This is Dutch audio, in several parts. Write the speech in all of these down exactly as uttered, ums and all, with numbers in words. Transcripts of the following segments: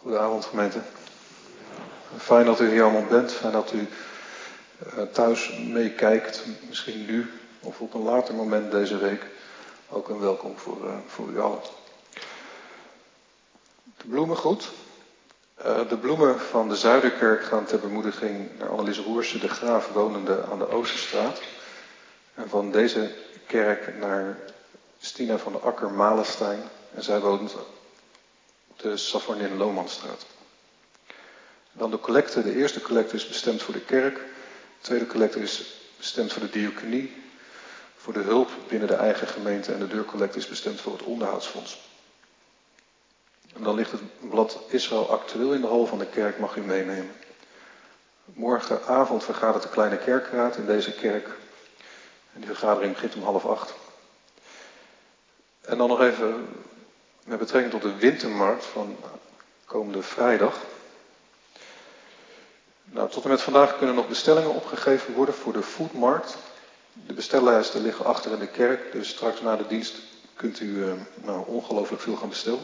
Goedenavond gemeente. Fijn dat u hier allemaal bent. Fijn dat u uh, thuis meekijkt. Misschien nu of op een later moment deze week. Ook een welkom voor, uh, voor u allen. De bloemen goed. Uh, de bloemen van de Zuiderkerk gaan ter bemoediging naar Annelies Roersen, de Graaf, wonende aan de Oosterstraat. En van deze kerk naar Stina van de Akker Malenstein. En zij woont op de Savornin Lomanstraat. Dan de collecte. De eerste collecte is bestemd voor de kerk. De tweede collecte is bestemd voor de diaconie. Voor de hulp binnen de eigen gemeente. En de deurcollecte is bestemd voor het onderhoudsfonds. En dan ligt het blad Israël actueel in de hal van de kerk, mag u meenemen. Morgenavond vergadert de kleine kerkraad in deze kerk. En die vergadering begint om half acht. En dan nog even met betrekking tot de wintermarkt van komende vrijdag. Nou, tot en met vandaag kunnen nog bestellingen opgegeven worden voor de foodmarkt. De bestellijsten liggen achter in de kerk, dus straks na de dienst kunt u uh, nou, ongelooflijk veel gaan bestellen.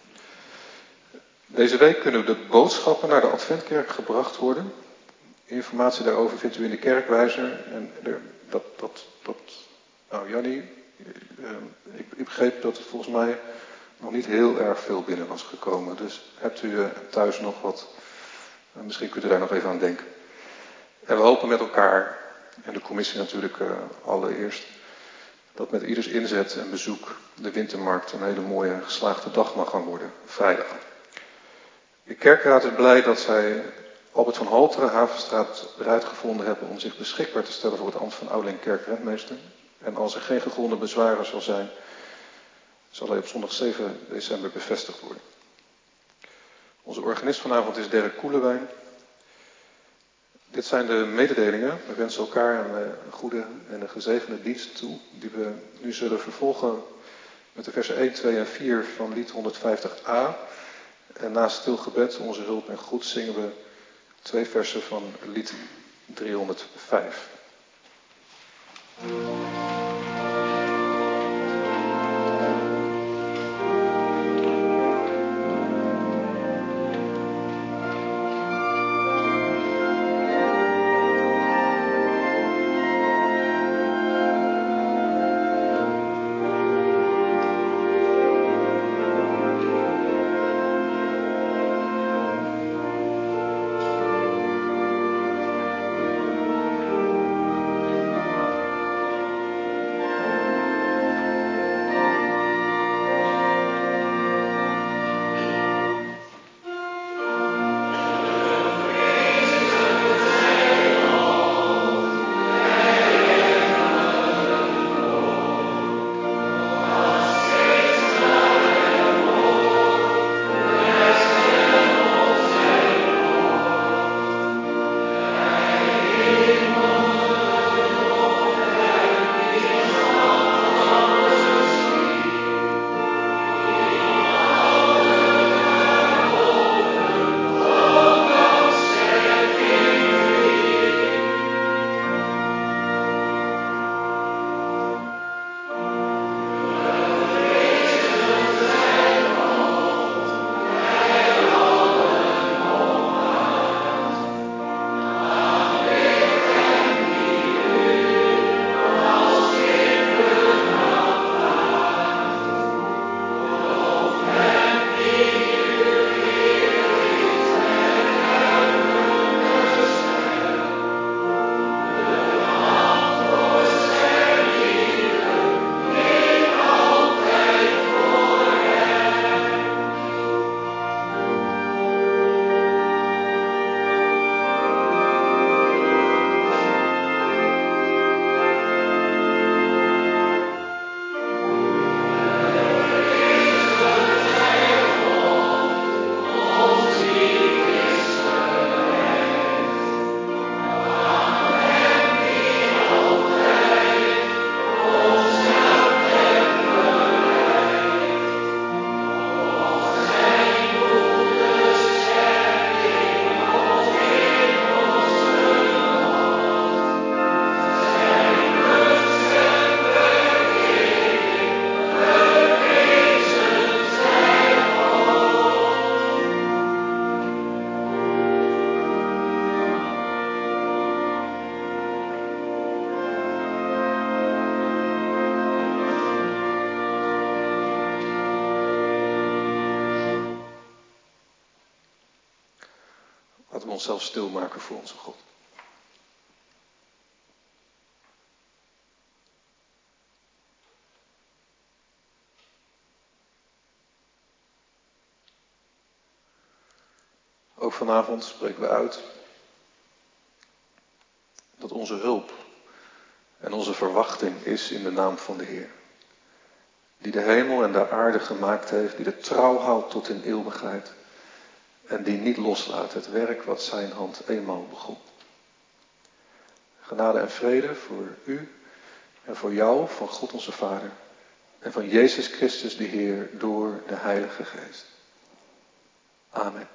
Deze week kunnen de boodschappen naar de Adventkerk gebracht worden. Informatie daarover vindt u in de kerkwijzer. En er, dat, dat, dat, nou Jannie, uh, ik, ik begreep dat het volgens mij nog niet heel erg veel binnen was gekomen. Dus hebt u uh, thuis nog wat, uh, misschien kunt u daar nog even aan denken. En we hopen met elkaar, en de commissie natuurlijk uh, allereerst, dat met ieders inzet en bezoek de wintermarkt een hele mooie geslaagde dag mag gaan worden, vrijdag. De kerkraad is blij dat zij Albert van Halteren, Havenstraat, eruit gevonden hebben om zich beschikbaar te stellen voor het ambt van ouderling kerkrentmeester. En als er geen gegronde bezwaren zal zijn, zal hij op zondag zeven december bevestigd worden. Onze organist vanavond is Dirk Koelewijn. Dit zijn de mededelingen. We wensen elkaar een goede en een gezegende dienst toe, die we nu zullen vervolgen met de versen één, twee en vier van lied honderdvijftig a. En na stil gebed, onze hulp en goed, zingen we twee versen van lied driehonderdvijf. Thank onszelf stilmaken voor onze God. Ook vanavond spreken we uit dat onze hulp en onze verwachting is in de naam van de Heer. Die de hemel en de aarde gemaakt heeft, die de trouw houdt tot in eeuwigheid. En die niet loslaat het werk wat zijn hand eenmaal begon. Genade en vrede voor u en voor jou, van God onze Vader. En van Jezus Christus de Heer door de Heilige Geest. Amen.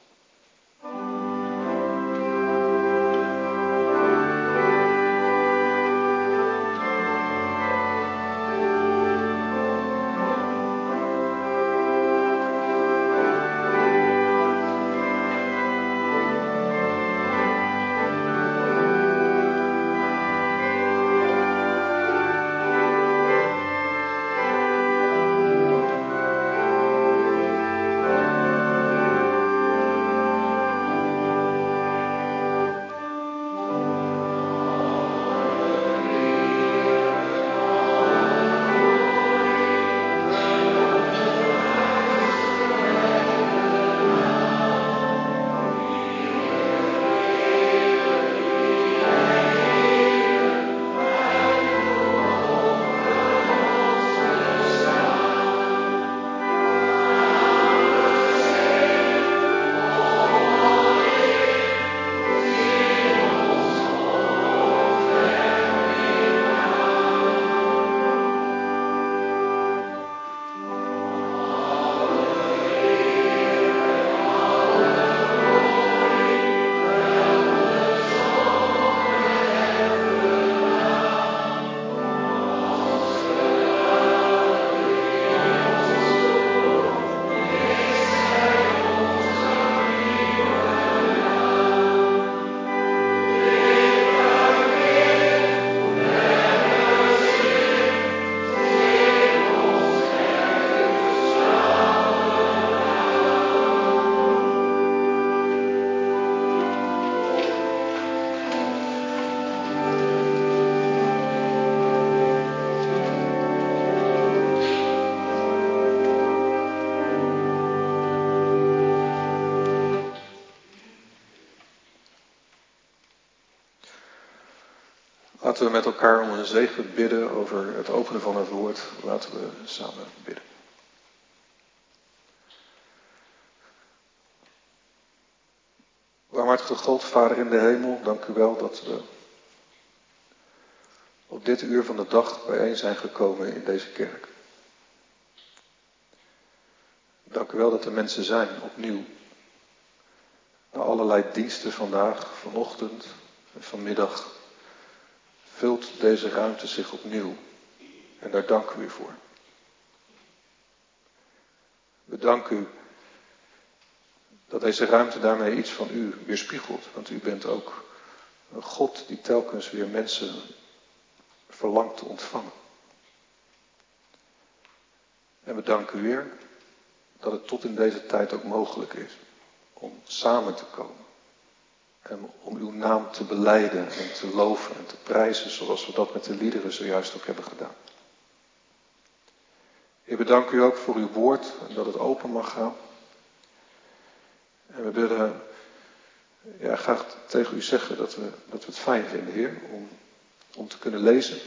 Laten we met elkaar om een zegen bidden over het openen van het woord. Laten we samen bidden. Barmhartige God, Vader in de hemel, dank u wel dat we op dit uur van de dag bijeen zijn gekomen in deze kerk. Dank u wel dat er mensen zijn, opnieuw. Na allerlei diensten vandaag, vanochtend en vanmiddag, vult deze ruimte zich opnieuw. En daar danken we u voor. We danken u dat deze ruimte daarmee iets van u weerspiegelt. Want u bent ook een God die telkens weer mensen verlangt te ontvangen. En we danken u weer dat het tot in deze tijd ook mogelijk is om samen te komen. En om uw naam te belijden en te loven en te prijzen zoals we dat met de liederen zojuist ook hebben gedaan. Heer, we danken u ook voor uw woord en dat het open mag gaan. En we willen ja, graag tegen u zeggen dat we, dat we het fijn vinden, Heer, om, om te kunnen lezen.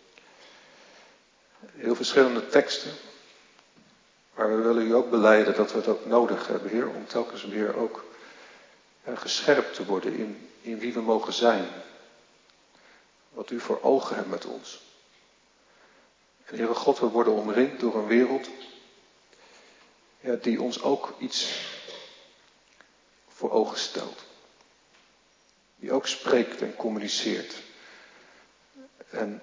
Heel verschillende teksten. Maar we willen u ook belijden dat we het ook nodig hebben, Heer, om telkens weer ook ja, gescherpt te worden in, in wie we mogen zijn. Wat u voor ogen hebt met ons. En Heere God, we worden omringd door een wereld ja, die ons ook iets voor ogen stelt. Die ook spreekt en communiceert. En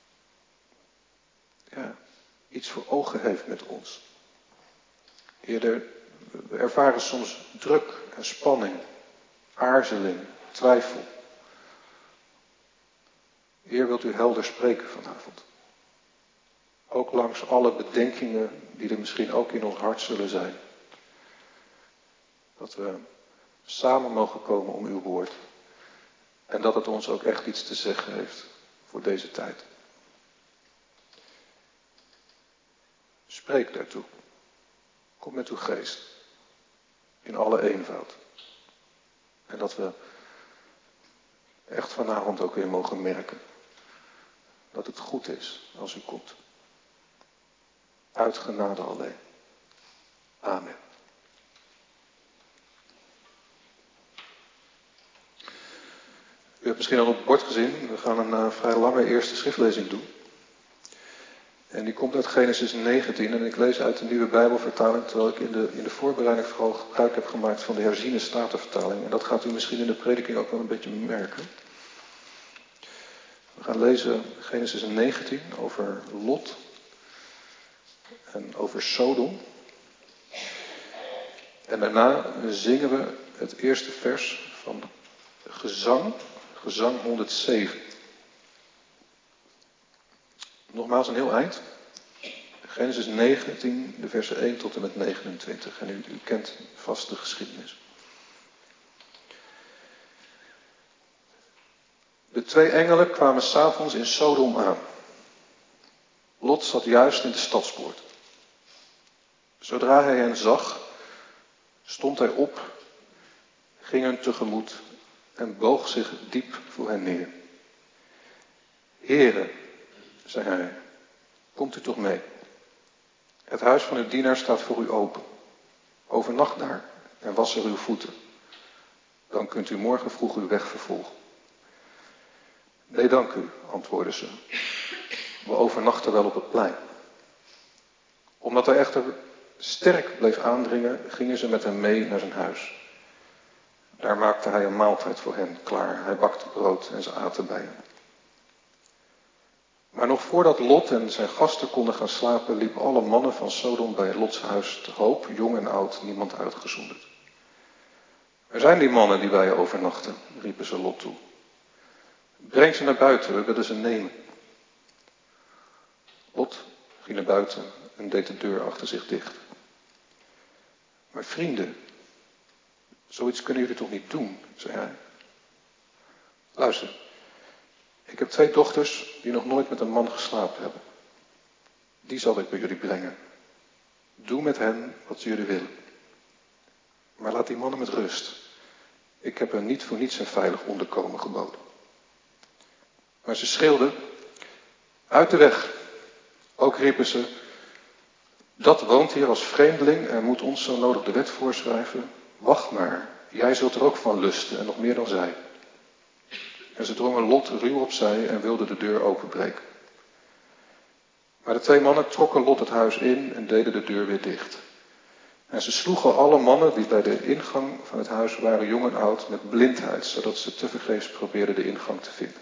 ja, iets voor ogen heeft met ons. Heer, we ervaren soms druk en spanning, aarzeling, twijfel. Heer, wilt u helder spreken vanavond. Ook langs alle bedenkingen die er misschien ook in ons hart zullen zijn. Dat we samen mogen komen om uw woord. En dat het ons ook echt iets te zeggen heeft voor deze tijd. Spreek daartoe. Kom met uw geest. In alle eenvoud. En dat we echt vanavond ook weer mogen merken. Dat het goed is als u komt. Uit genade alleen. Amen. U hebt misschien al op het bord gezien. We gaan een uh, vrij lange eerste schriftlezing doen. En die komt uit Genesis negentien. En ik lees uit de Nieuwe Bijbelvertaling. Terwijl ik in de, in de voorbereiding vooral gebruik heb gemaakt van de herziene statenvertaling. En dat gaat u misschien in de prediking ook wel een beetje merken. We gaan lezen Genesis negentien over Lot. En over Sodom. En daarna zingen we het eerste vers van Gezang. Gezang honderdzeven. Nogmaals een heel eind. Genesis negentien, de versen één tot en met negenentwintig. En u, u kent vast de geschiedenis. De twee engelen kwamen 's avonds in Sodom aan. Lot zat juist in de stadspoort. Zodra hij hen zag, stond hij op, ging hen tegemoet en boog zich diep voor hen neer. Heere, zei hij, komt u toch mee. Het huis van uw dienaar staat voor u open. Overnacht daar en was er uw voeten. Dan kunt u morgen vroeg uw weg vervolgen. Nee, dank u, antwoordden ze. We overnachten wel op het plein. Omdat hij echter sterk bleef aandringen, gingen ze met hem mee naar zijn huis. Daar maakte hij een maaltijd voor hen klaar. Hij bakte brood en ze aten bij hem. Maar nog voordat Lot en zijn gasten konden gaan slapen, liepen alle mannen van Sodom bij Lots huis te hoop, jong en oud, niemand uitgezonderd. Er zijn die mannen die bij je overnachten, riepen ze Lot toe. Breng ze naar buiten, we willen ze nemen. Lot ging naar buiten en deed de deur achter zich dicht. Maar vrienden, zoiets kunnen jullie toch niet doen, zei hij. Luister, ik heb twee dochters die nog nooit met een man geslapen hebben. Die zal ik bij jullie brengen. Doe met hen wat jullie willen. Maar laat die mannen met rust. Ik heb hen niet voor niets een veilig onderkomen geboden. Maar ze schreeuwden, uit de weg. Ook riepen ze, dat woont hier als vreemdeling en moet ons zo nodig de wet voorschrijven. Wacht maar, jij zult er ook van lusten en nog meer dan zij. En ze drongen Lot ruw opzij en wilden de deur openbreken. Maar de twee mannen trokken Lot het huis in en deden de deur weer dicht. En ze sloegen alle mannen die bij de ingang van het huis waren, jong en oud, met blindheid, zodat ze tevergeefs probeerden de ingang te vinden.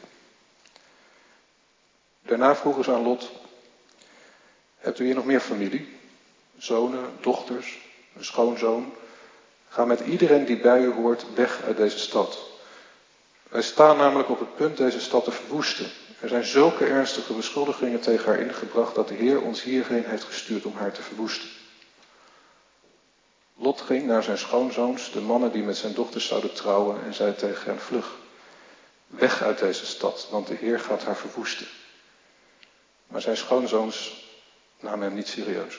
Daarna vroegen ze aan Lot, hebt u hier nog meer familie? Zonen, dochters, een schoonzoon? Ga met iedereen die bij u hoort weg uit deze stad. Wij staan namelijk op het punt deze stad te verwoesten. Er zijn zulke ernstige beschuldigingen tegen haar ingebracht dat de Heer ons hierheen heeft gestuurd om haar te verwoesten. Lot ging naar zijn schoonzoons, de mannen die met zijn dochters zouden trouwen, en zei tegen hen, vlug, weg uit deze stad, want de Heer gaat haar verwoesten. Maar zijn schoonzoons namen hem niet serieus.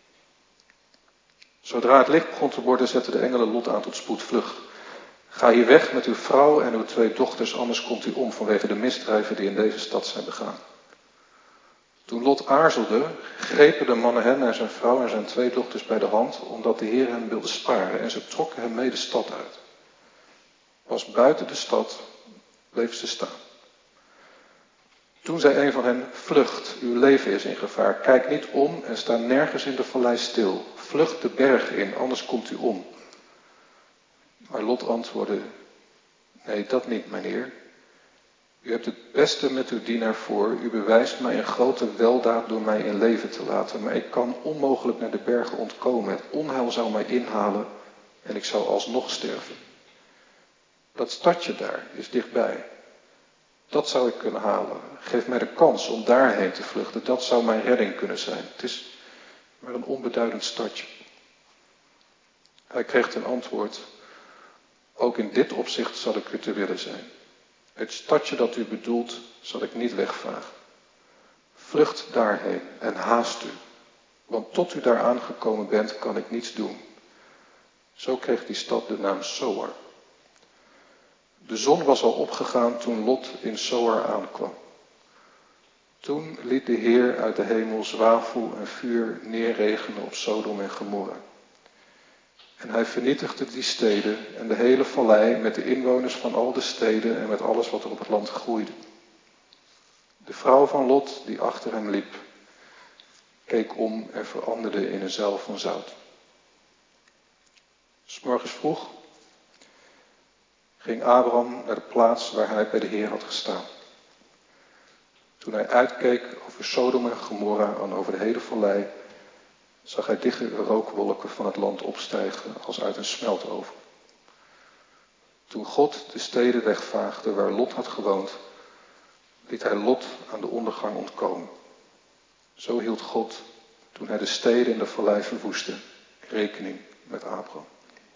Zodra het licht begon te worden, zetten de engelen Lot aan tot spoed, vlug. Ga hier weg met uw vrouw en uw twee dochters, anders komt u om vanwege de misdrijven die in deze stad zijn begaan. Toen Lot aarzelde, grepen de mannen hem en zijn vrouw en zijn twee dochters bij de hand, omdat de Heer hem wilde sparen, en ze trokken hem mee de stad uit. Pas buiten de stad bleef ze staan. Toen zei een van hen, vlucht, uw leven is in gevaar, kijk niet om en sta nergens in de vallei stil. Vlucht de bergen in, anders komt u om. Maar Lot antwoordde, nee, dat niet, mijn heer. U hebt het beste met uw dienaar voor, u bewijst mij een grote weldaad door mij in leven te laten, maar ik kan onmogelijk naar de bergen ontkomen. Het onheil zou mij inhalen en ik zou alsnog sterven. Dat stadje daar is dichtbij. Dat zou ik kunnen halen. Geef mij de kans om daarheen te vluchten. Dat zou mijn redding kunnen zijn. Het is maar een onbeduidend stadje. Hij kreeg ten antwoord, Ook in dit opzicht zal ik u te willen zijn. Het stadje dat u bedoelt, zal ik niet wegvagen. Vlucht daarheen en haast u, want tot u daar aangekomen bent, kan ik niets doen. Zo kreeg die stad de naam Zoar. De zon was al opgegaan toen Lot in Zoar aankwam. Toen liet de Heer uit de hemel zwavel en vuur neerregenen op Sodom en Gomorra. En hij vernietigde die steden en de hele vallei met de inwoners van al de steden en met alles wat er op het land groeide. De vrouw van Lot, die achter hem liep, keek om en veranderde in een zuil van zout. 'S Morgens vroeg ging Abraham naar de plaats waar hij bij de Heer had gestaan. Toen hij uitkeek over Sodom en Gomorra en over de hele vallei, zag hij dikke rookwolken van het land opstijgen als uit een smeltoven. Toen God de steden wegvaagde waar Lot had gewoond, liet hij Lot aan de ondergang ontkomen. Zo hield God, toen hij de steden in de vallei verwoestte, rekening met Abraham.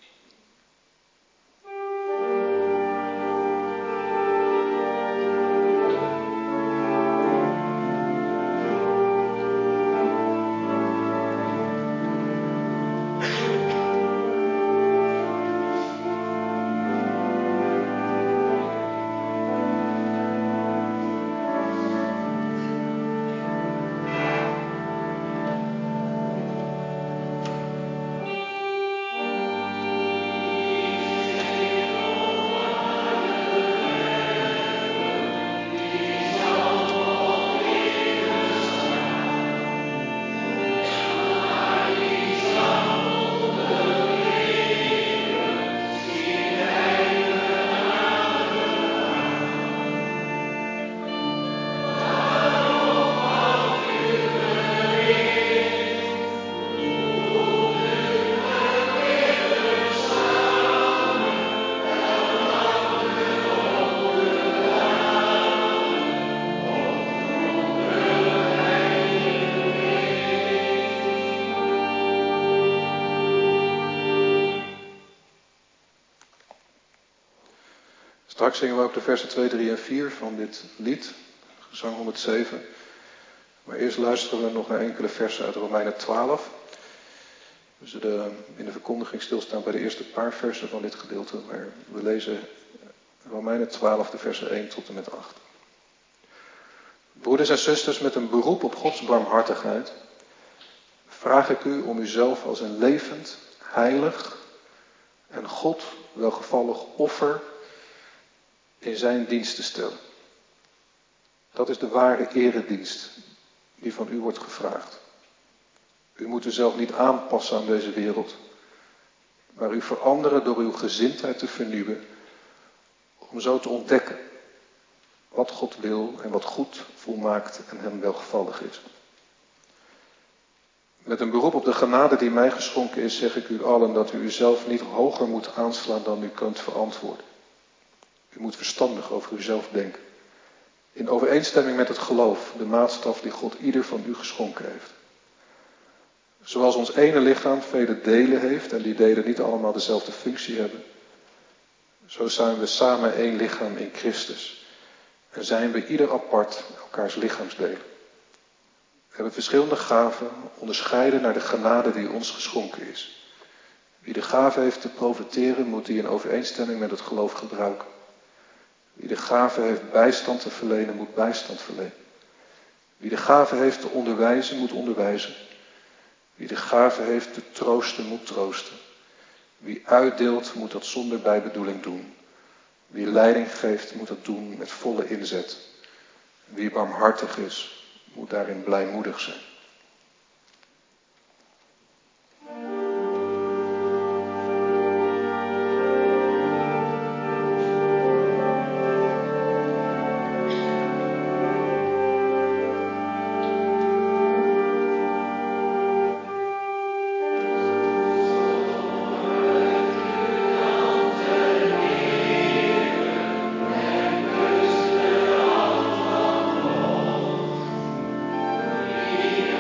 Straks zingen we ook de versen twee, drie en vier van dit lied, gezang honderdzeven. Maar eerst luisteren we nog naar enkele versen uit Romeinen twaalf. We zullen in de verkondiging stilstaan bij de eerste paar versen van dit gedeelte, maar we lezen Romeinen twaalf, de versen één tot en met acht. Broeders en zusters, met een beroep op Gods barmhartigheid vraag ik u om uzelf als een levend, heilig en God welgevallig offer in zijn dienst te stellen. Dat is de ware eredienst die van u wordt gevraagd. U moet uzelf niet aanpassen aan deze wereld, maar u veranderen door uw gezindheid te vernieuwen, om zo te ontdekken wat God wil en wat goed, volmaakt en hem welgevallig is. Met een beroep op de genade die mij geschonken is, zeg ik u allen dat u uzelf niet hoger moet aanslaan dan u kunt verantwoorden. U moet verstandig over uzelf denken, in overeenstemming met het geloof, de maatstaf die God ieder van u geschonken heeft. Zoals ons ene lichaam vele delen heeft en die delen niet allemaal dezelfde functie hebben, zo zijn we samen één lichaam in Christus en zijn we ieder apart elkaars lichaamsdelen. We hebben verschillende gaven, onderscheiden naar de genade die ons geschonken is. Wie de gave heeft te profiteren, moet die in overeenstemming met het geloof gebruiken. Wie de gave heeft bijstand te verlenen, moet bijstand verlenen. Wie de gave heeft te onderwijzen, moet onderwijzen. Wie de gave heeft te troosten, moet troosten. Wie uitdeelt, moet dat zonder bijbedoeling doen. Wie leiding geeft, moet dat doen met volle inzet. Wie barmhartig is, moet daarin blijmoedig zijn. Yeah.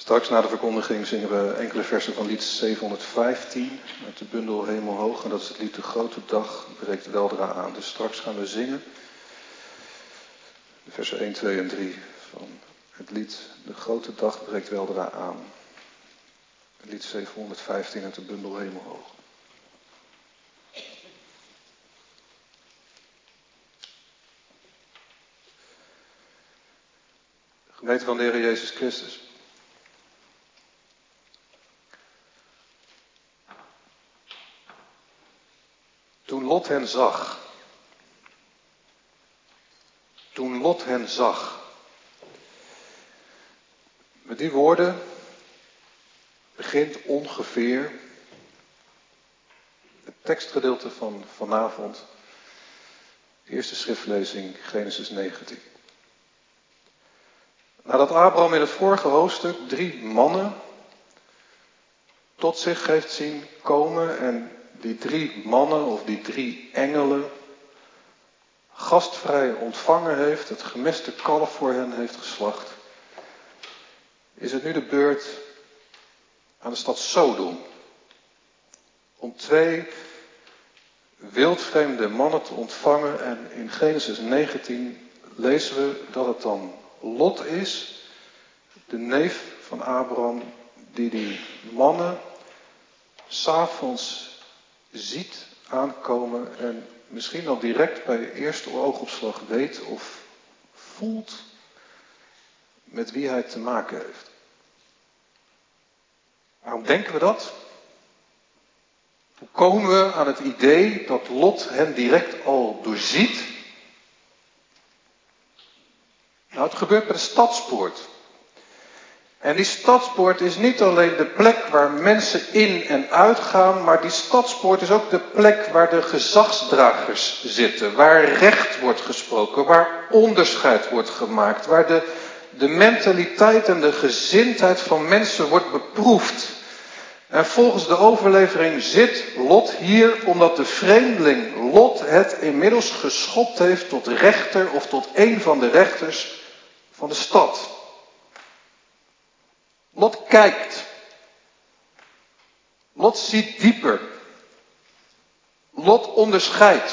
Straks na de verkondiging zingen we enkele versen van lied zevenhonderdvijftien uit de bundel Hemelhoog. En dat is het lied De Grote Dag breekt weldra aan. Dus straks gaan we zingen de versen één, twee en drie van het lied De Grote Dag breekt weldra aan. Het lied zevenhonderdvijftien uit de bundel Hemelhoog. Gemeente van de Heer Jezus Christus. Toen Lot hen zag. Toen Lot hen zag. Met die woorden begint ongeveer het tekstgedeelte van vanavond. De eerste schriftlezing, Genesis negentien. Nadat Abraham in het vorige hoofdstuk drie mannen tot zich heeft zien komen en die drie mannen of die drie engelen gastvrij ontvangen heeft, het gemeste kalf voor hen heeft geslacht, is het nu de beurt aan de stad Sodom om twee wildvreemde mannen te ontvangen. En in Genesis negentien lezen we dat het dan Lot is, de neef van Abraham, die die mannen 's avonds ziet aankomen en misschien al direct bij eerste oogopslag weet of voelt met wie hij te maken heeft. Waarom denken we dat? Hoe komen we aan het idee dat Lot hen direct al doorziet? Nou, het gebeurt bij de stadspoort. En die stadspoort is niet alleen de plek waar mensen in en uitgaan, maar die stadspoort is ook de plek waar de gezagsdragers zitten, waar recht wordt gesproken, waar onderscheid wordt gemaakt, waar de, de mentaliteit en de gezindheid van mensen wordt beproefd. En volgens de overlevering zit Lot hier omdat de vreemdeling Lot het inmiddels geschopt heeft tot rechter of tot een van de rechters van de stad. Lot kijkt. Lot ziet dieper. Lot onderscheidt.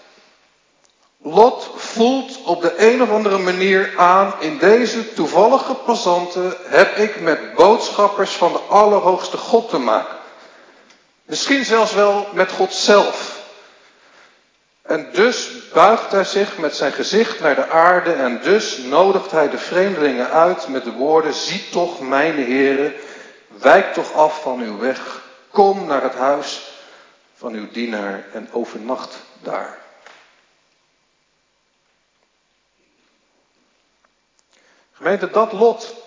Lot voelt op de een of andere manier aan, in deze toevallige passanten heb ik met boodschappers van de Allerhoogste God te maken. Misschien zelfs wel met God zelf. En dus buigt hij zich met zijn gezicht naar de aarde en dus nodigt hij de vreemdelingen uit met de woorden: zie toch, mijn heren, wijk toch af van uw weg, kom naar het huis van uw dienaar en overnacht daar. Gemeente, dat Lot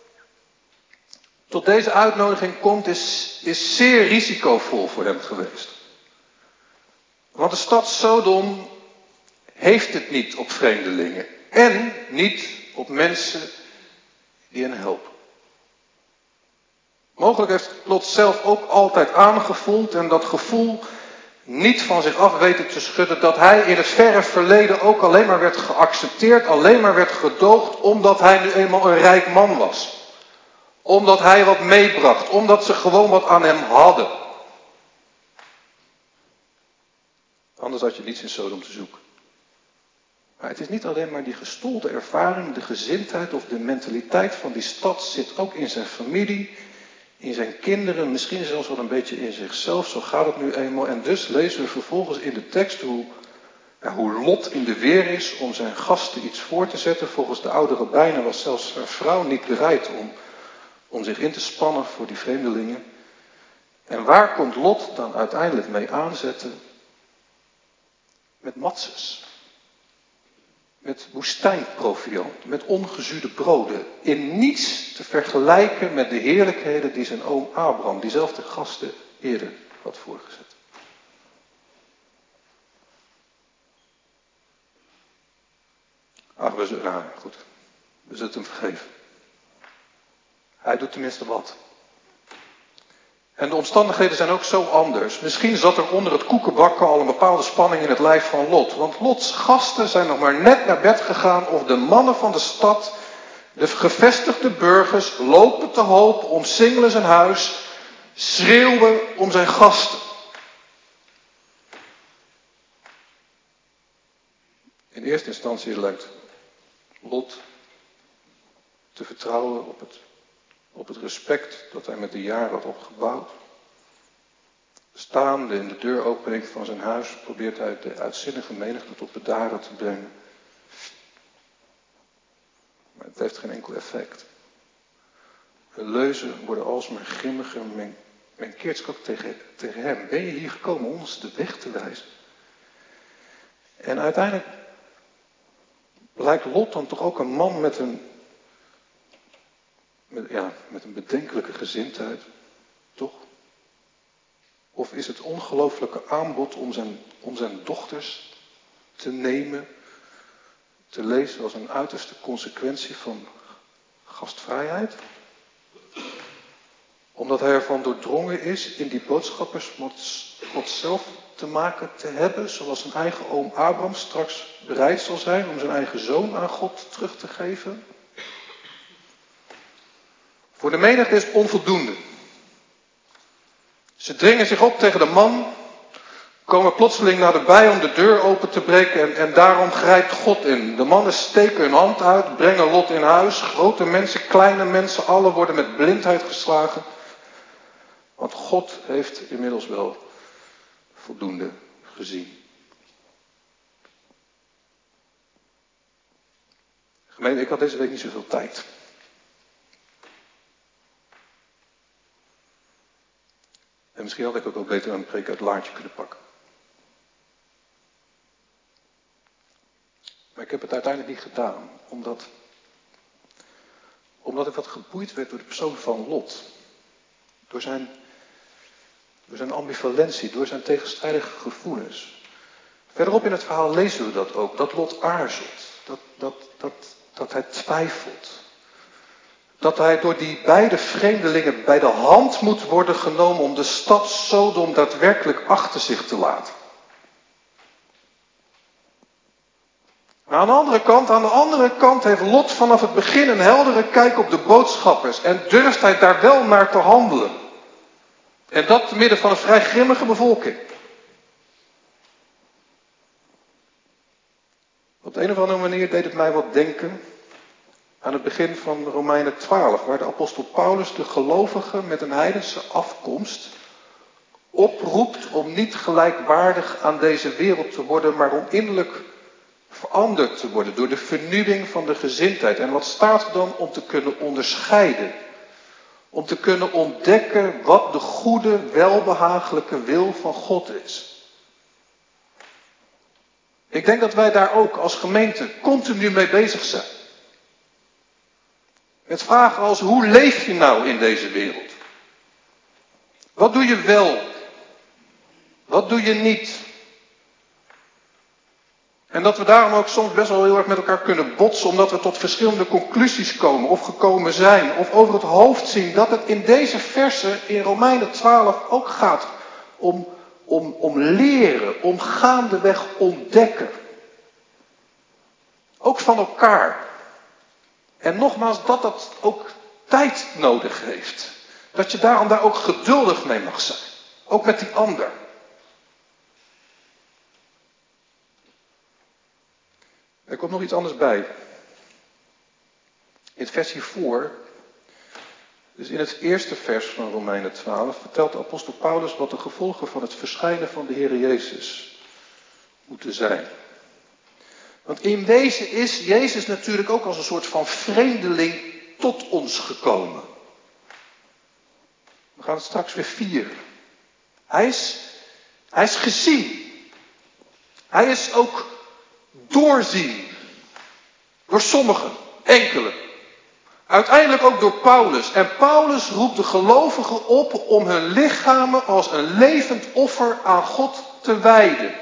tot deze uitnodiging komt is, is zeer risicovol voor hem geweest. Want de stad Sodom heeft het niet op vreemdelingen en niet op mensen die hen helpen. Mogelijk heeft Lot zelf ook altijd aangevoeld en dat gevoel niet van zich af weten te schudden dat hij in het verre verleden ook alleen maar werd geaccepteerd, alleen maar werd gedoogd omdat hij nu eenmaal een rijk man was. Omdat hij wat meebracht, omdat ze gewoon wat aan hem hadden. Anders had je niets in Sodom te zoeken. Maar het is niet alleen maar die gestoelde ervaring, de gezindheid of de mentaliteit van die stad zit ook in zijn familie, in zijn kinderen, misschien zelfs wel een beetje in zichzelf. Zo gaat het nu eenmaal. En dus lezen we vervolgens in de tekst hoe, ja, hoe Lot in de weer is om zijn gasten iets voor te zetten. Volgens de oude rabbijnen was zelfs zijn vrouw niet bereid om, om zich in te spannen voor die vreemdelingen. En waar komt Lot dan uiteindelijk mee aanzetten? Met matzes. Met woestijnproviant, met ongezuurde broden. In niets te vergelijken met de heerlijkheden die zijn oom Abraham, diezelfde gasten, eerder had voorgezet. Ach, we zullen, nou goed, we zullen het hem vergeven. Hij doet tenminste wat. En de omstandigheden zijn ook zo anders. Misschien zat er onder het koekenbakken al een bepaalde spanning in het lijf van Lot. Want Lots gasten zijn nog maar net naar bed gegaan of de mannen van de stad De gevestigde burgers lopen te hoop, omsingelen zijn huis, schreeuwen om zijn gasten. In eerste instantie lijkt Lot te vertrouwen op het, op het respect dat hij met de jaren had opgebouwd. Staande in de deuropening van zijn huis probeert hij de uitzinnige menigte tot bedaren te brengen. Maar het heeft geen enkel effect. De leuzen worden alsmaar grimmiger. Men, men keert zich ook tegen, tegen hem. Ben je hier gekomen om ons de weg te wijzen? En uiteindelijk blijkt Lot dan toch ook een man met een, met, ja, met een bedenkelijke gezindheid. Toch? Of is het ongelooflijke aanbod om zijn, om zijn dochters te nemen, te lezen als een uiterste consequentie van gastvrijheid? Omdat hij ervan doordrongen is in die boodschappers met God zelf te maken te hebben, zoals zijn eigen oom Abraham straks bereid zal zijn om zijn eigen zoon aan God terug te geven? Voor de menigte is onvoldoende. Ze dringen zich op tegen de man, komen plotseling naderbij om de deur open te breken en, en daarom grijpt God in. De mannen steken hun hand uit, brengen Lot in huis. Grote mensen, kleine mensen, alle worden met blindheid geslagen. Want God heeft inmiddels wel voldoende gezien. Gemeente, ik had deze week niet zoveel tijd. En misschien had ik ook wel beter een preek uit Laartje kunnen pakken. Maar ik heb het uiteindelijk niet gedaan, omdat, omdat ik wat geboeid werd door de persoon van Lot. Door zijn, door zijn ambivalentie, door zijn tegenstrijdige gevoelens. Verderop in het verhaal lezen we dat ook, dat Lot aarzelt, dat, dat, dat, dat hij twijfelt. Dat hij door die beide vreemdelingen bij de hand moet worden genomen om de stad Sodom daadwerkelijk achter zich te laten. Maar aan de andere kant, aan de andere kant heeft Lot vanaf het begin een heldere kijk op de boodschappers en durft hij daar wel naar te handelen. En dat te midden van een vrij grimmige bevolking. Op de een of andere manier deed het mij wat denken aan het begin van Romeinen twaalf, waar de apostel Paulus de gelovigen met een heidense afkomst oproept om niet gelijkwaardig aan deze wereld te worden, maar om innerlijk veranderd te worden door de vernieuwing van de gezindheid. En wat staat er dan? Om te kunnen onderscheiden. Om te kunnen ontdekken wat de goede, welbehagelijke wil van God is. Ik denk dat wij daar ook als gemeente continu mee bezig zijn. Met vragen als, hoe leef je nou in deze wereld? Wat doe je wel? Wat doe je niet? En dat we daarom ook soms best wel heel erg met elkaar kunnen botsen, omdat we tot verschillende conclusies komen of gekomen zijn. Of over het hoofd zien dat het in deze versen in Romeinen twaalf ook gaat om, om, om leren, om gaandeweg ontdekken. Ook van elkaar. En nogmaals, dat dat ook tijd nodig heeft. Dat je daarom daar ook geduldig mee mag zijn. Ook met die ander. Er komt nog iets anders bij. In het vers hiervoor, dus in het eerste vers van Romeinen twaalf, vertelt de apostel Paulus wat de gevolgen van het verschijnen van de Heer Jezus moeten zijn. Want in wezen is Jezus natuurlijk ook als een soort van vreemdeling tot ons gekomen. We gaan het straks weer vieren. Hij is, hij is gezien. Hij is ook doorzien. Door sommigen, enkele. Uiteindelijk ook door Paulus. En Paulus roept de gelovigen op om hun lichamen als een levend offer aan God te wijden.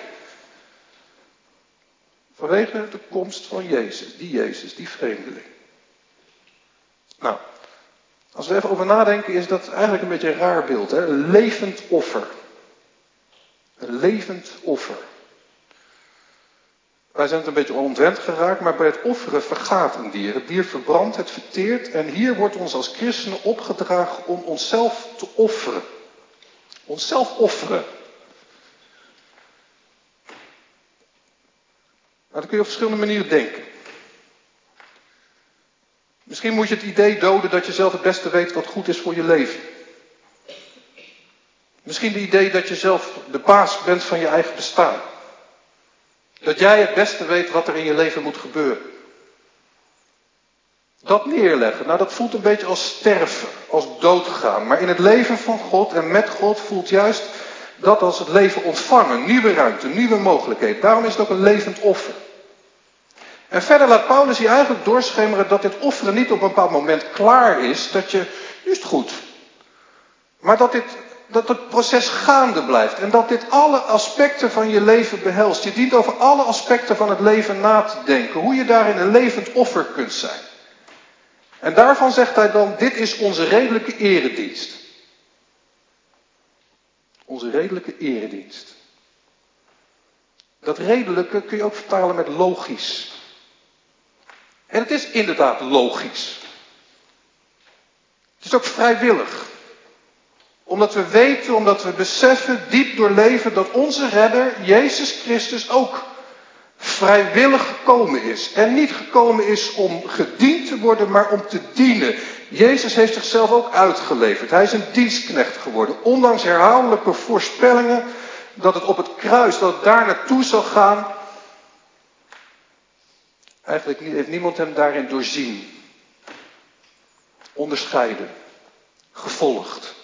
Vanwege de komst van Jezus, die Jezus, die vreemdeling. Nou, als we even over nadenken is dat eigenlijk een beetje een raar beeld. Hè? Een levend offer. Een levend offer. Wij zijn het een beetje ontwend geraakt, maar bij het offeren vergaat een dier. Het dier verbrandt, het verteert en hier wordt ons als christenen opgedragen om onszelf te offeren. Onszelf offeren. Nou, dat kun je op verschillende manieren denken. Misschien moet je het idee doden dat je zelf het beste weet wat goed is voor je leven. Misschien het idee dat je zelf de baas bent van je eigen bestaan. Dat jij het beste weet wat er in je leven moet gebeuren. Dat neerleggen, nou dat voelt een beetje als sterven, als doodgaan. Maar in het leven van God en met God voelt juist dat als het leven ontvangen. Nieuwe ruimte, nieuwe mogelijkheden. Daarom is het ook een levend offer. En verder laat Paulus hier eigenlijk doorschemeren dat dit offeren niet op een bepaald moment klaar is. Dat je, nu is het goed. Maar dat, dit, dat het proces gaande blijft. En dat dit alle aspecten van je leven behelst. Je dient over alle aspecten van het leven na te denken. Hoe je daarin een levend offer kunt zijn. En daarvan zegt hij dan, dit is onze redelijke eredienst. Onze redelijke eredienst. Dat redelijke kun je ook vertalen met logisch. En het is inderdaad logisch. Het is ook vrijwillig. Omdat we weten, omdat we beseffen, diep doorleven dat onze redder, Jezus Christus, ook vrijwillig gekomen is. En niet gekomen is om gediend te worden, maar om te dienen. Jezus heeft zichzelf ook uitgeleverd. Hij is een dienstknecht geworden. Ondanks herhaaldelijke voorspellingen dat het op het kruis, dat het daar naartoe zal gaan. Eigenlijk heeft niemand hem daarin doorzien. Onderscheiden. Gevolgd.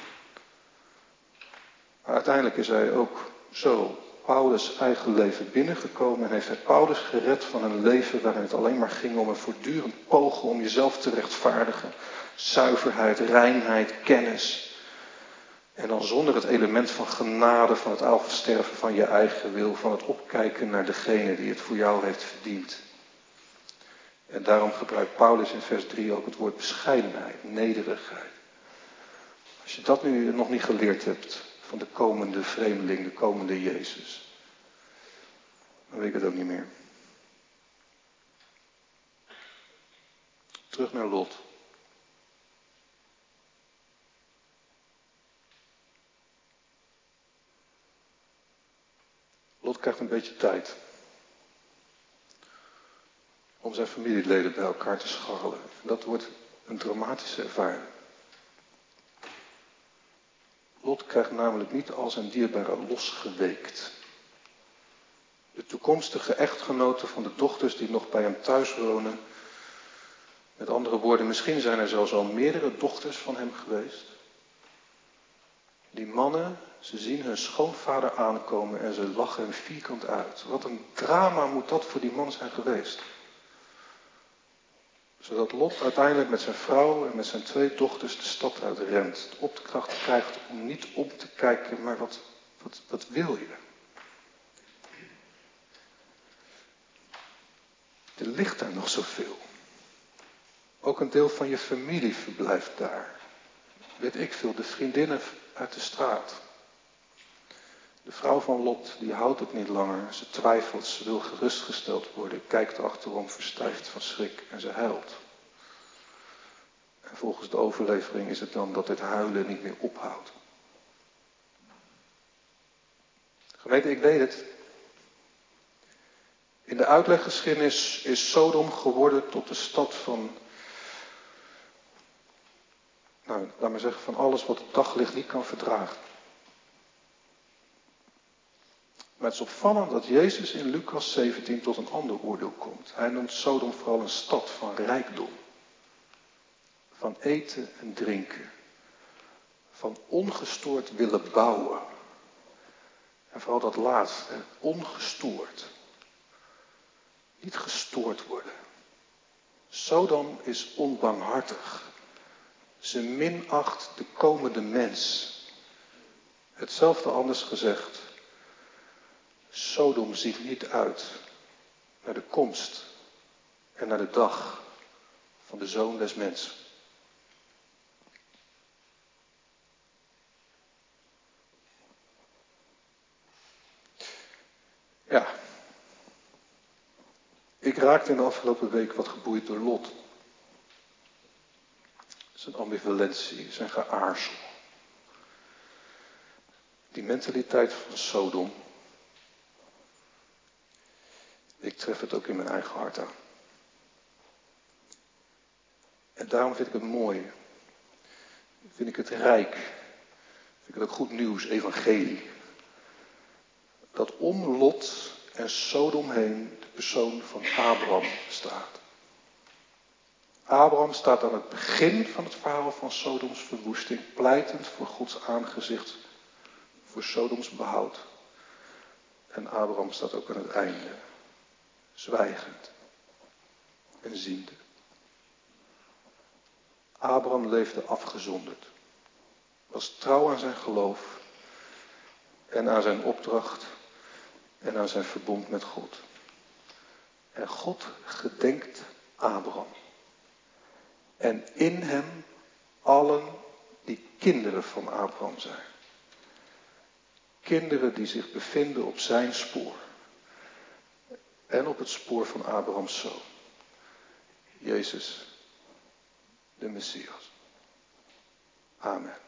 Maar uiteindelijk is hij ook zo Paulus' eigen leven binnengekomen en heeft hij Paulus gered van een leven waarin het alleen maar ging om een voortdurend pogen om jezelf te rechtvaardigen. Zuiverheid, reinheid, kennis. En dan zonder het element van genade, van het afsterven van je eigen wil, van het opkijken naar degene die het voor jou heeft verdiend. En daarom gebruikt Paulus in vers drie ook het woord bescheidenheid, nederigheid. Als je dat nu nog niet geleerd hebt van de komende vreemdeling, de komende Jezus, dan weet ik het ook niet meer. Terug naar Lot. Lot krijgt een beetje tijd om zijn familieleden bij elkaar te scharrelen. Dat wordt een dramatische ervaring. Lot krijgt namelijk niet al zijn dierbaren losgeweekt. De toekomstige echtgenoten van de dochters die nog bij hem thuis wonen. Met andere woorden, misschien zijn er zelfs al meerdere dochters van hem geweest. Die mannen, ze zien hun schoonvader aankomen en ze lachen hem vierkant uit. Wat een drama moet dat voor die man zijn geweest. Zodat Lot uiteindelijk met zijn vrouw en met zijn twee dochters de stad uitrent. De opdracht krijgt om niet om te kijken, maar wat, wat, wat wil je? Er ligt daar nog zoveel. Ook een deel van je familie verblijft daar. Weet ik veel, de vriendinnen uit de straat. De vrouw van Lot, die houdt het niet langer. Ze twijfelt, ze wil gerustgesteld worden. Kijkt achterom, verstijft van schrik en ze huilt. En volgens de overlevering is het dan dat het huilen niet meer ophoudt. Gemeente, ik weet het. In de uitleggeschiedenis is Sodom geworden tot de stad van, nou, laat maar zeggen, van alles wat het daglicht niet kan verdragen. Maar het is opvallend dat Jezus in Lucas zeventien tot een ander oordeel komt. Hij noemt Sodom vooral een stad van rijkdom. Van eten en drinken. Van ongestoord willen bouwen. En vooral dat laatste, ongestoord. Niet gestoord worden. Sodom is onbarmhartig. Ze minacht de komende mens. Hetzelfde anders gezegd. Sodom ziet niet uit naar de komst en naar de dag van de Zoon des Mensen. Ja, Ik raakte in de afgelopen week wat geboeid door Lot. Zijn ambivalentie, zijn geaarzel. Die mentaliteit van Sodom. Ik tref het ook in mijn eigen hart aan. En daarom vind ik het mooi. Vind ik het rijk. Vind ik het ook goed nieuws, evangelie. Dat om Lot en Sodom heen de persoon van Abraham staat. Abraham staat aan het begin van het verhaal van Sodoms verwoesting, pleitend voor Gods aangezicht, voor Sodoms behoud. En Abraham staat ook aan het einde, zwijgend en ziende. Abraham leefde afgezonderd, was trouw aan zijn geloof en aan zijn opdracht en aan zijn verbond met God. En God gedenkt Abraham. En in hem allen die kinderen van Abraham zijn. Kinderen die zich bevinden op zijn spoor. En op het spoor van Abrahams zoon. Jezus, de Messias. Amen.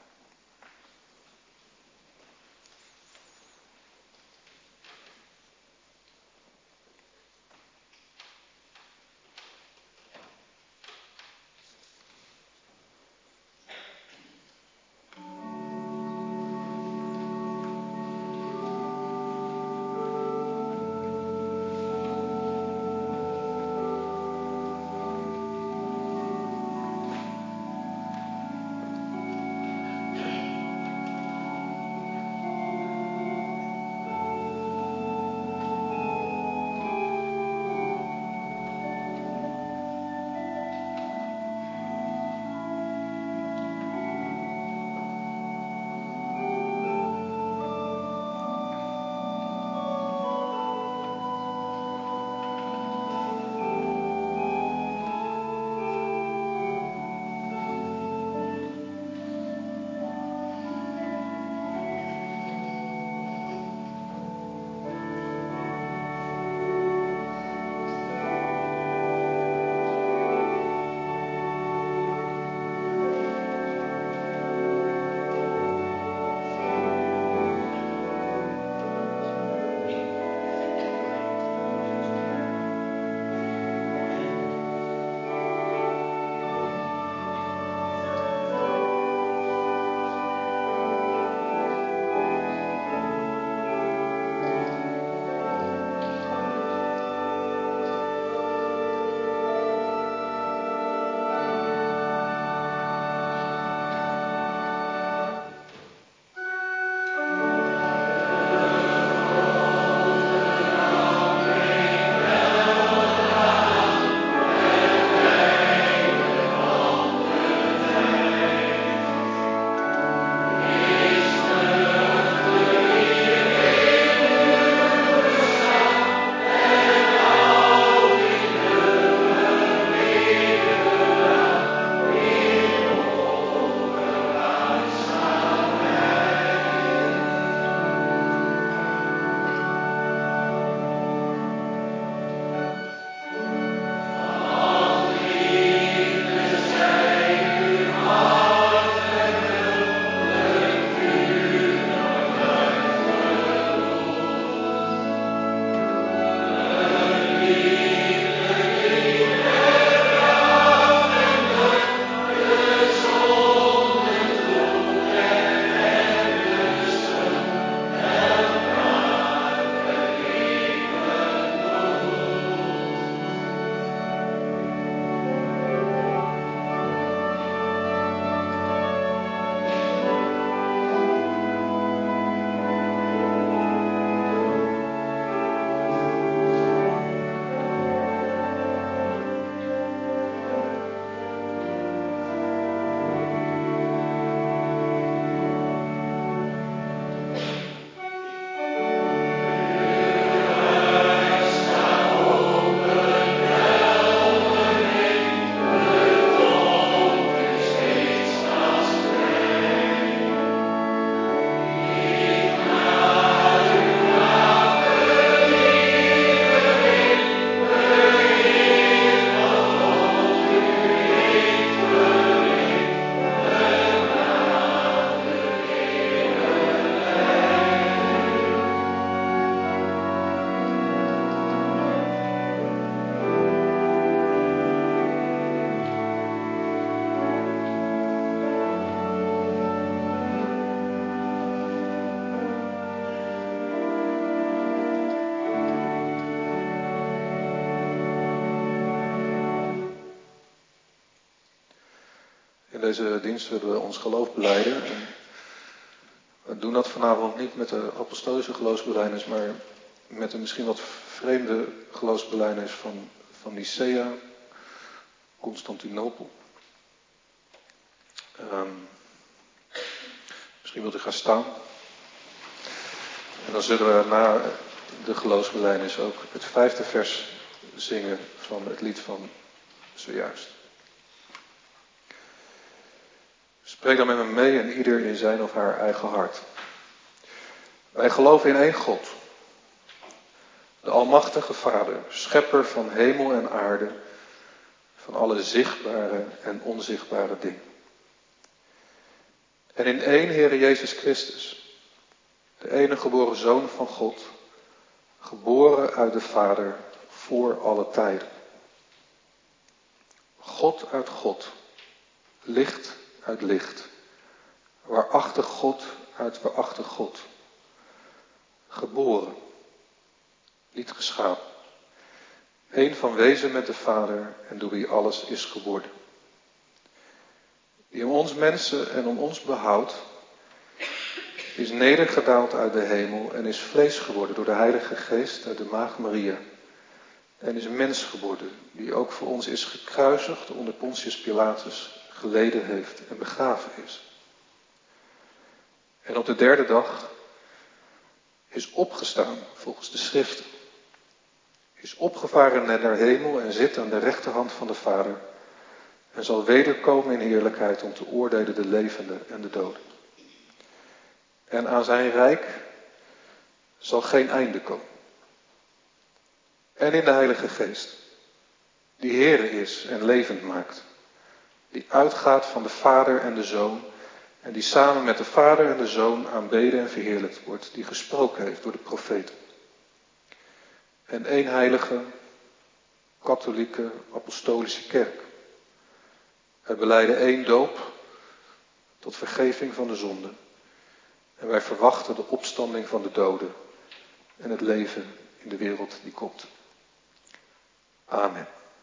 In deze dienst willen we ons geloof belijden. En we doen dat vanavond niet met de apostolische geloofsbelijdenis, maar met een misschien wat vreemde geloofsbelijdenis van, van Nicea, Constantinopel. Um, misschien wilt u gaan staan. En dan zullen we na de geloofsbelijdenis ook het vijfde vers zingen van het lied van zojuist. Spreek dan met me mee en ieder in zijn of haar eigen hart. Wij geloven in één God, de Almachtige Vader, schepper van hemel en aarde, van alle zichtbare en onzichtbare dingen. En in één Heere Jezus Christus, de enige geboren Zoon van God, geboren uit de Vader voor alle tijden. God uit God, licht uit licht, waarachtig God uit waarachtig God. Geboren, niet geschapen. Eén van wezen met de Vader en door wie alles is geworden. Die om ons mensen en om ons behoud is nedergedaald uit de hemel en is vlees geworden door de Heilige Geest uit de Maagd Maria. En is mens geworden, die ook voor ons is gekruisigd onder Pontius Pilatus, geleden heeft en begraven is. En op de derde dag is opgestaan volgens de schriften. Is opgevaren naar de hemel en zit aan de rechterhand van de Vader. En zal wederkomen in heerlijkheid om te oordelen de levenden en de doden. En aan zijn rijk zal geen einde komen. En in de Heilige Geest, die Heere is en levend maakt. Die uitgaat van de Vader en de Zoon. En die samen met de Vader en de Zoon aanbeden en verheerlijkt wordt. Die gesproken heeft door de profeten. En één heilige, katholieke, apostolische kerk. Wij belijden één doop tot vergeving van de zonde. En wij verwachten de opstanding van de doden en het leven in de wereld die komt. Amen.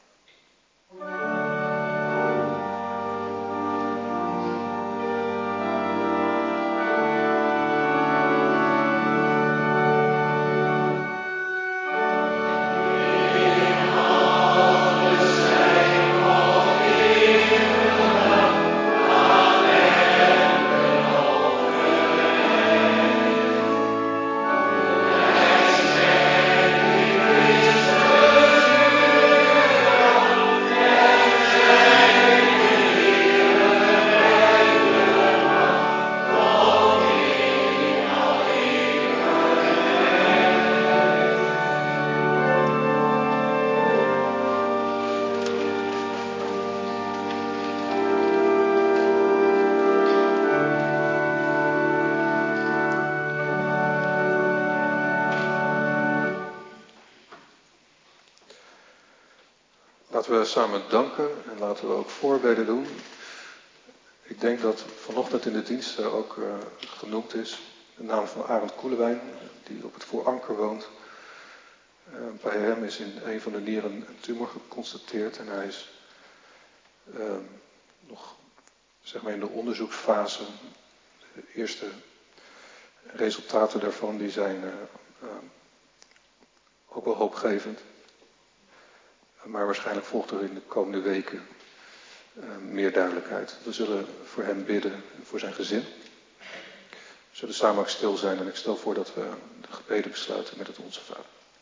Laten we samen danken en laten we ook voorbeden doen. Ik denk dat vanochtend in de dienst er ook uh, genoemd is de naam van Arend Koelewijn, die op het Vooranker woont. Uh, bij hem is in een van de nieren een tumor geconstateerd en hij is uh, nog zeg maar in de onderzoeksfase. De eerste resultaten daarvan die zijn uh, uh, ook wel hoopgevend. Maar waarschijnlijk volgt er in de komende weken uh, meer duidelijkheid. We zullen voor hem bidden, voor zijn gezin. We zullen samen ook stil zijn en ik stel voor dat we de gebeden besluiten met het Onze Vader.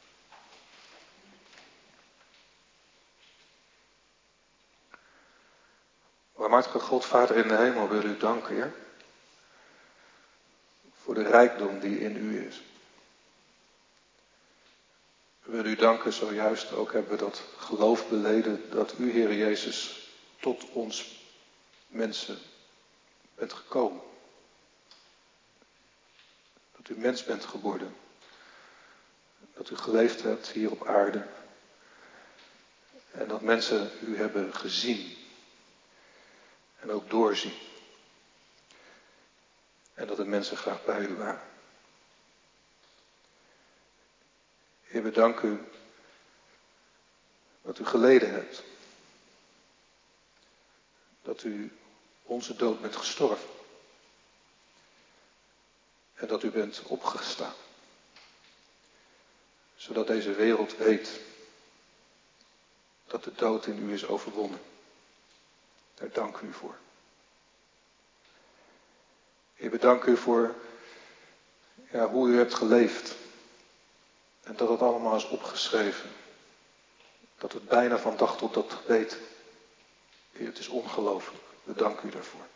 Almachtige God, Vader in de hemel, wil u danken, Heer. Voor de rijkdom die in u is. We willen u danken, zojuist ook hebben we dat geloof beleden dat u, Heer Jezus, tot ons mensen bent gekomen. Dat u mens bent geworden. Dat u geleefd hebt hier op aarde. En dat mensen u hebben gezien. En ook doorzien. En dat de mensen graag bij u waren. Heer, we danken u dat u geleden hebt. Dat u onze dood bent gestorven. En dat u bent opgestaan. Zodat deze wereld weet dat de dood in u is overwonnen. Daar dank u voor. Heer, bedank u voor ja, hoe u hebt geleefd. En dat het allemaal is opgeschreven. Dat het bijna van dag tot dag weet. Heer, het is ongelooflijk. We danken u daarvoor.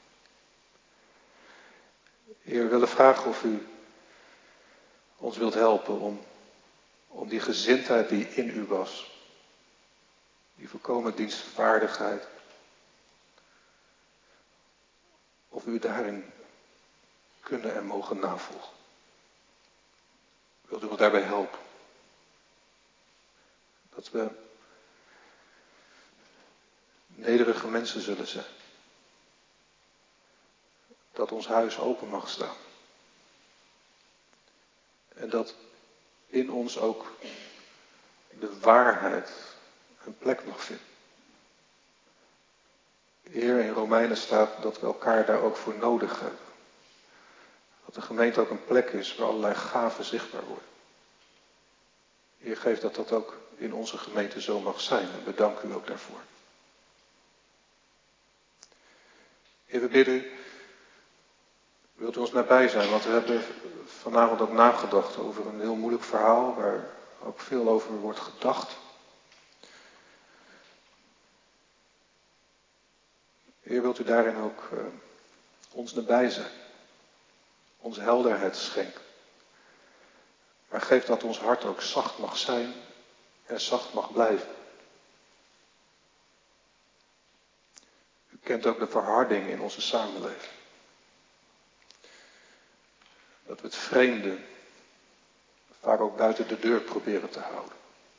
Heer, we willen vragen of u ons wilt helpen om, om die gezindheid die in u was. Die volkomen dienstvaardigheid. Of u daarin kunnen en mogen navolgen. Wilt u ons daarbij helpen? Dat we nederige mensen zullen zijn. Dat ons huis open mag staan. En dat in ons ook de waarheid een plek mag vinden. Heer, in Romeinen staat dat we elkaar daar ook voor nodig hebben. Dat de gemeente ook een plek is waar allerlei gaven zichtbaar worden. Heer, geef dat dat ook in onze gemeente zo mag zijn. En bedank u ook daarvoor. Heer, we bidden, wilt u ons nabij zijn? Want we hebben vanavond ook nagedacht over een heel moeilijk verhaal waar ook veel over wordt gedacht. Heer, wilt u daarin ook uh, ons nabij zijn? Ons helderheid schenken. Maar geef dat ons hart ook zacht mag zijn en zacht mag blijven. U kent ook de verharding in onze samenleving. Dat we het vreemde vaak ook buiten de deur proberen te houden.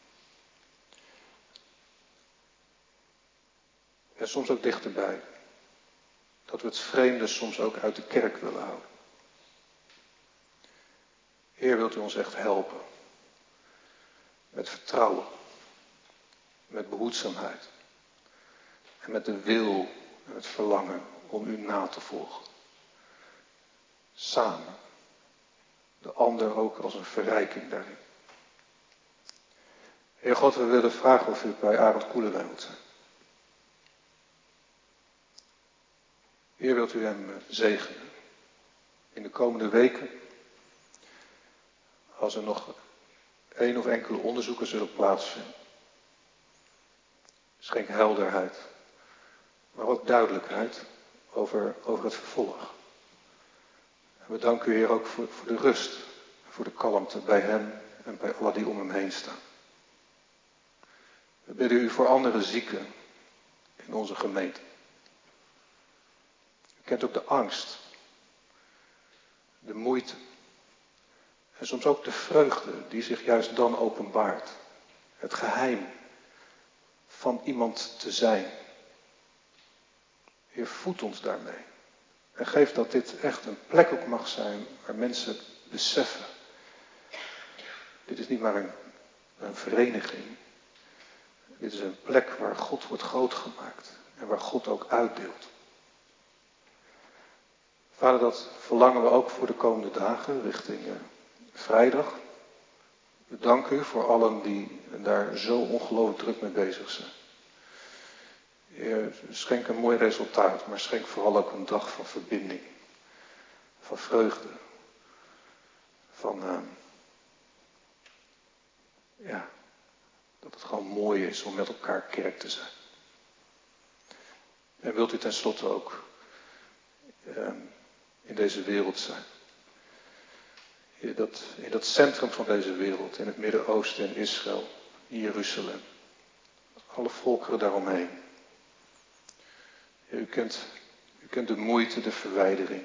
En soms ook dichterbij. Dat we het vreemde soms ook uit de kerk willen houden. Heer, wilt u ons echt helpen. Met vertrouwen. Met behoedzaamheid. En met de wil en het verlangen om u na te volgen. Samen. De ander ook als een verrijking daarin. Heer God, we willen vragen of u bij Arend Koelewijn wilt zijn. Heer, wilt u hem zegenen. In de komende weken. Als er nog één of enkele onderzoeken zullen plaatsvinden. Schenk helderheid. Maar ook duidelijkheid over, over het vervolg. En we danken u, Heer, ook voor, voor de rust. Voor de kalmte bij hem en bij allen die om hem heen staan. We bidden u voor andere zieken in onze gemeente. U kent ook de angst. De moeite. En soms ook de vreugde die zich juist dan openbaart. Het geheim van iemand te zijn. Heer, voed ons daarmee. En geef dat dit echt een plek ook mag zijn waar mensen beseffen. Dit is niet maar een, een vereniging. Dit is een plek waar God wordt groot gemaakt. En waar God ook uitdeelt. Vader, dat verlangen we ook voor de komende dagen richting uh, vrijdag. We danken u voor allen die daar zo ongelooflijk druk mee bezig zijn. Heer, schenk een mooi resultaat, maar schenk vooral ook een dag van verbinding. Van vreugde. Van, uh, ja, dat het gewoon mooi is om met elkaar kerk te zijn. En wilt u tenslotte ook uh, in deze wereld zijn. In dat, in dat centrum van deze wereld, in het Midden-Oosten, in Israël, in Jeruzalem. Alle volkeren daaromheen. U kent, u kent de moeite, de verwijdering.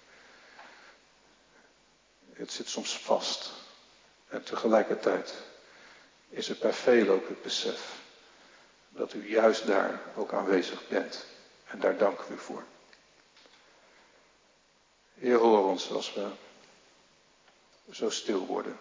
Het zit soms vast. En tegelijkertijd is er bij velen ook het besef dat u juist daar ook aanwezig bent. En daar danken we u voor. Heer, hoor ons als we zo stil worden.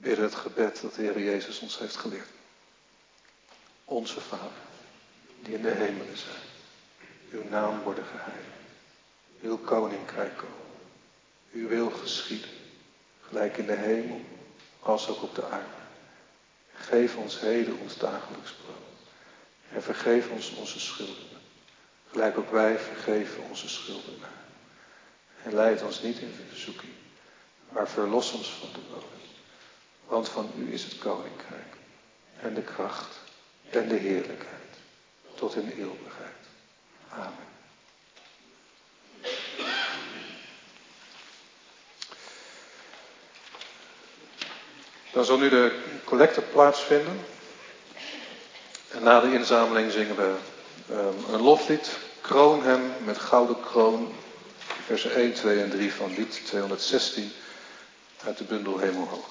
bidden het gebed dat de Heer Jezus ons heeft geleerd. Onze Vader, die in de hemelen zijt. Uw naam worden geheiligd. Uw koninkrijk komen. Uw wil geschieden. Gelijk in de hemel, als ook op de aarde. Geef ons heden ons dagelijks brood. En vergeef ons onze schulden. Gelijk ook wij vergeven onze schuldenaar. En leid ons niet in verzoeking, maar verlos ons van de boze. Want van u is het koninkrijk, en de kracht, en de heerlijkheid, tot in eeuwigheid. Amen. Dan zal nu de collecte plaatsvinden. En na de inzameling zingen we um, een loflied. Kroon hem met gouden kroon. Versen één, twee en drie van lied tweehonderdzestien uit de bundel Hemelhoog.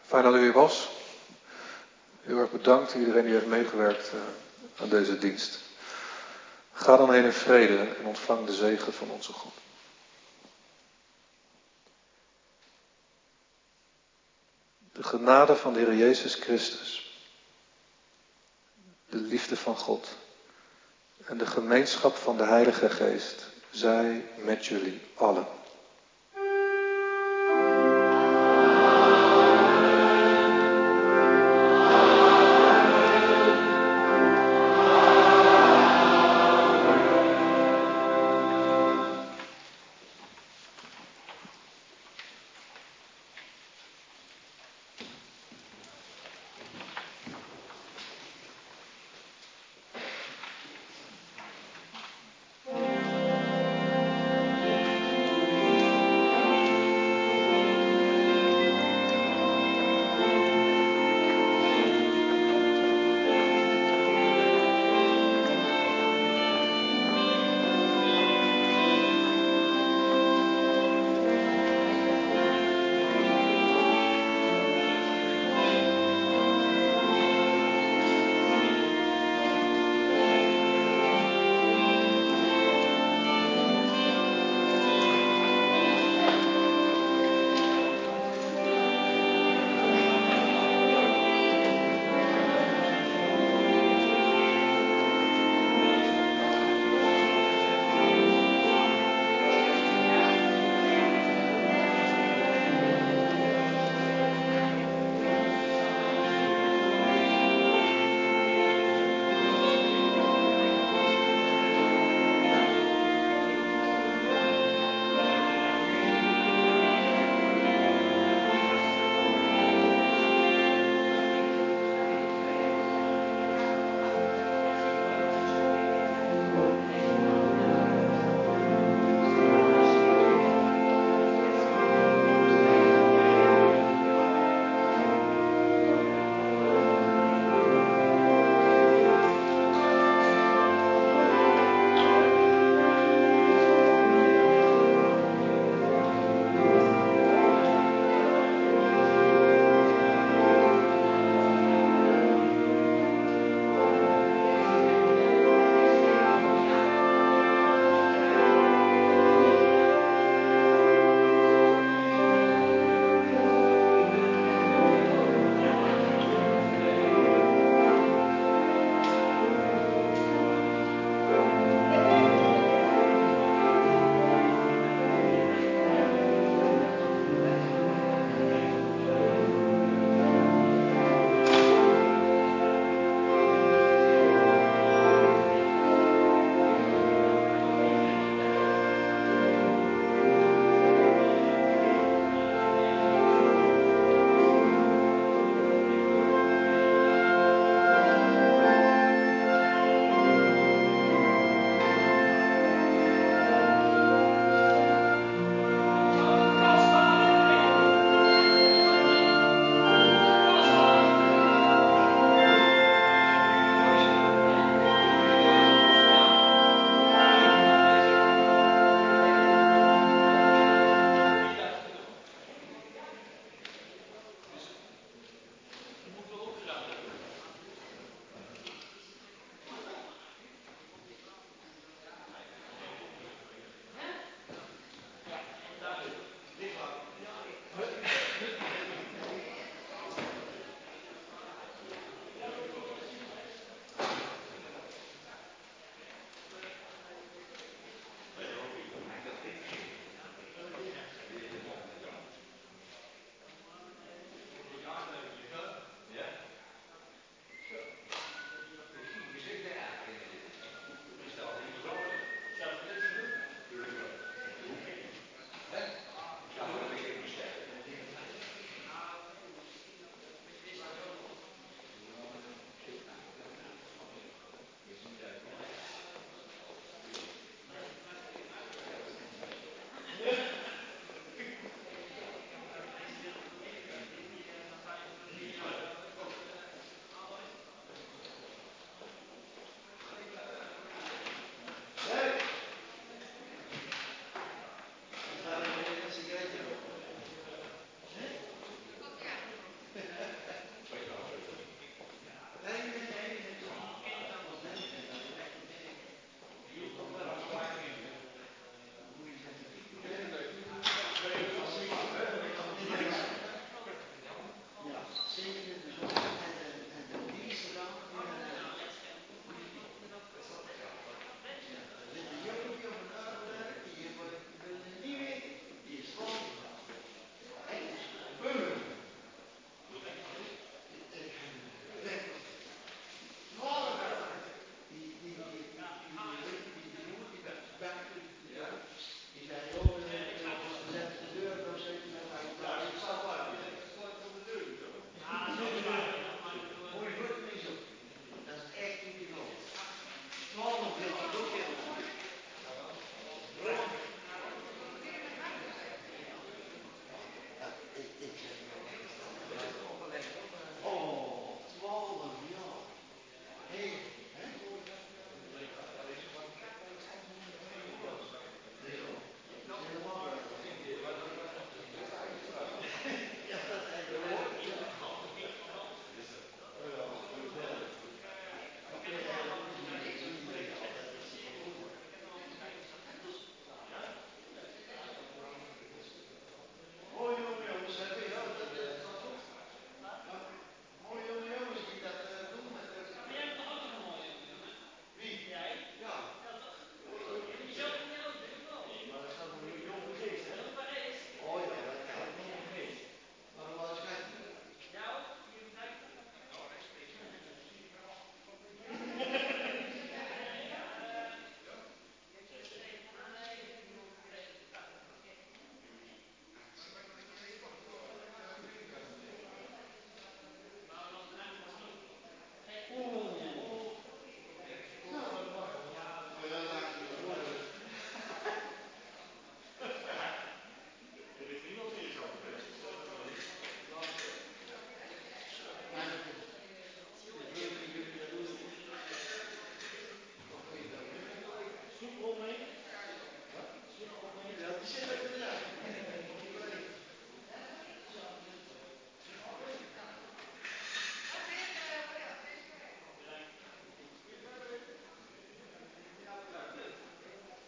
Fijn dat u hier was. Heel erg bedankt iedereen die heeft meegewerkt uh, aan deze dienst. Ga dan heen in vrede en ontvang de zegen van onze God. De genade van de Heer Jezus Christus, de liefde van God en de gemeenschap van de Heilige Geest zij met jullie allen.